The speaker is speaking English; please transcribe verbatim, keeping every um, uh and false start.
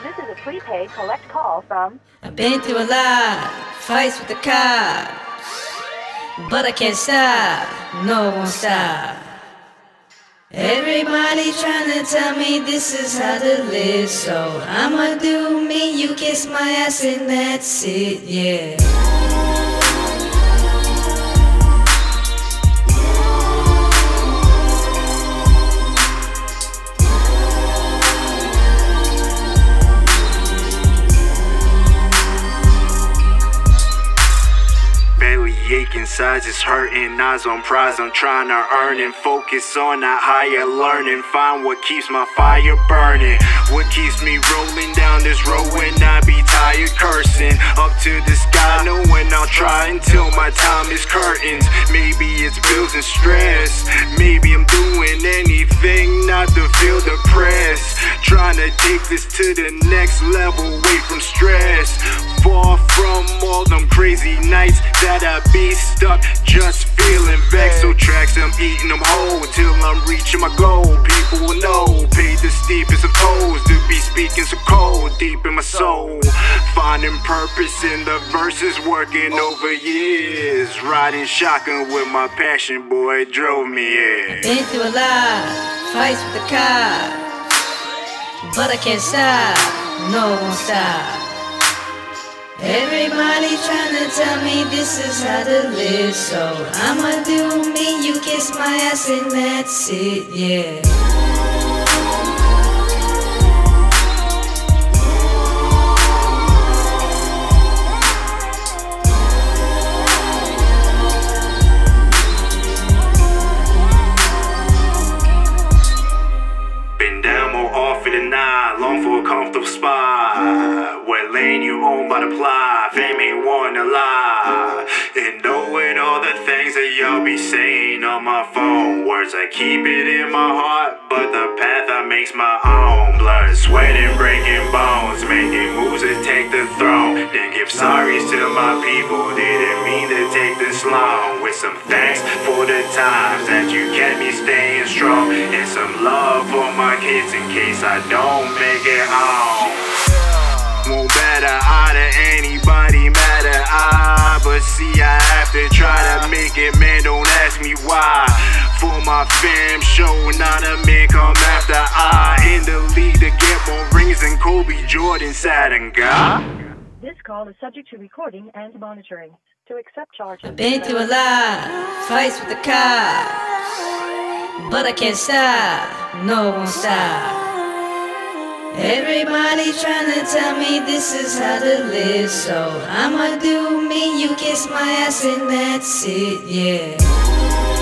This is a prepaid collect call from... I've been through a lot, fights with the cops, but I can't stop, no, I won't stop. Everybody trying to tell me this is how to live, so I'ma do me, you kiss my ass and that's it, yeah. Aching, sides is hurting, eyes on prize, I'm trying to earn and focus on that higher learning. Find what keeps my fire burning, what keeps me rolling down this road when I be tired cursing up to the sky, knowing I'll try until my time is curtains. Maybe it's bills and stress, maybe I'm doing anything not to feel depressed, trying to take this to the next level, away from stress, far from all them crazy nights that I be stuck, just feeling vexed. So tracks, I'm eating them whole until I'm reaching my goal. People will know, paid the steepest of tolls to be speaking so cold, deep in my soul. Finding purpose in the verses, working over years, riding shotgun with my passion, boy, it drove me here. Been through a lot, fights with the cops, but I can't stop, no, I won't stop. Everybody tryna tell me this is how to live, so I'ma do me, you kiss my ass and that's it, yeah. Been down more often than not, long for a comfortable spot, where lane you own by the plot, fame ain't wanna lie. And knowing all the things that y'all be saying on my phone, words I keep it in my heart, but the path I makes my own. Blood, sweat and breaking bones, making moves to take the throne. Then give sorries to my people, didn't mean to take this long. With some thanks for the times that you kept me staying strong, and some love for my kids in case I don't make it home. Won't matter I to anybody, matter I. But see, I have to try to make it, man, don't ask me why. For my fam, show not a man come after I. In the league to get more rings than Kobe, Jordan, Saturn, God. This call is subject to recording and monitoring. To accept charges... I've been through a lot, fights with the cops, but I can't stop, no, I won't stop. Everybody tryna tell me this is how to live, so I'ma do me, you kiss my ass and that's it, yeah.